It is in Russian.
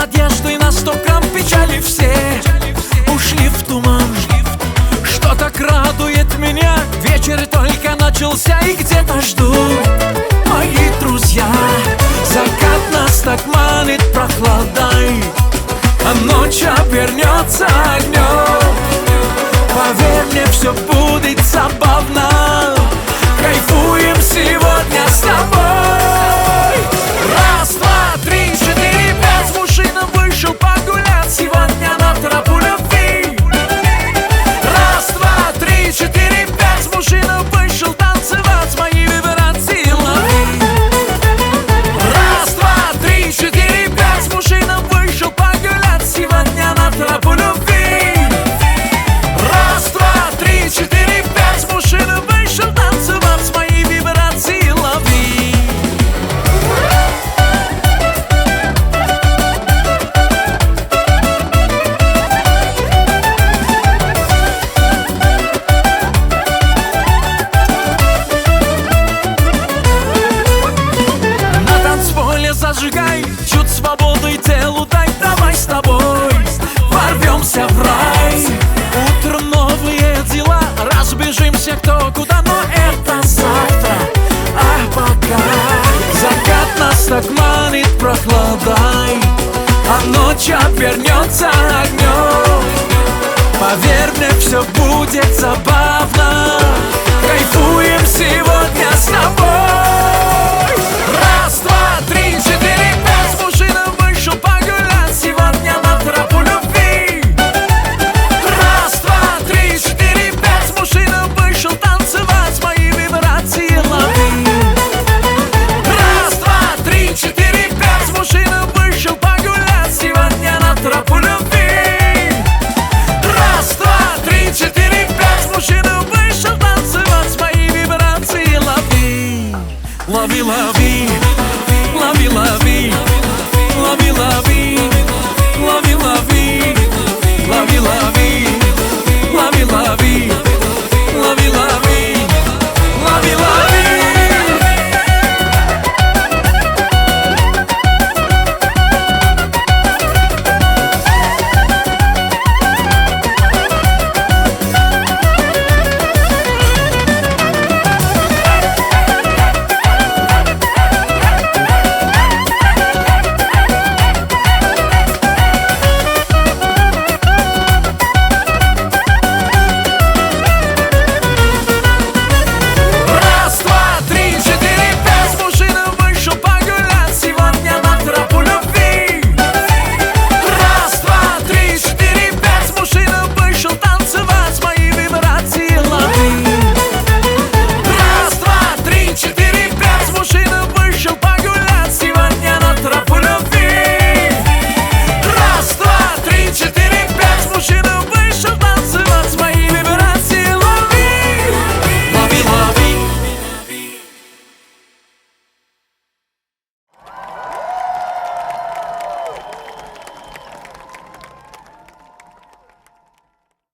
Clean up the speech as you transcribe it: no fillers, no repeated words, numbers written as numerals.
надежды на 100 грамм печали все ушли в туман. Что так радует меня, вечер только начался и где-то ждут мои друзья. Закат нас так манит прохладой, а ночь обернется огнем. Поверь мне, все будет забавно, кайфуем сегодня с тобой. Раз, два, три, четыре, пять, мужчина вышел погулять сегодня на тропу любви. Раз, два, три, четыре, пять, мужчина вышел танцевать мои вибрации лови. Раз, два, три, четыре, пять, мужчина вышел погулять сегодня на тропу любви. Раз, два, три, четыре, пять, мужчина вышел танцевать мои вибрации лови. На танцполе зажигай, чуть свободы телу дай, давай с тобой ворвемся в рай. Утром новые дела, разбежимся кто куда, но это завтра. А пока закат нас так манит прохладой, а ночь обернется огнем. Поверь мне, все будет забавно,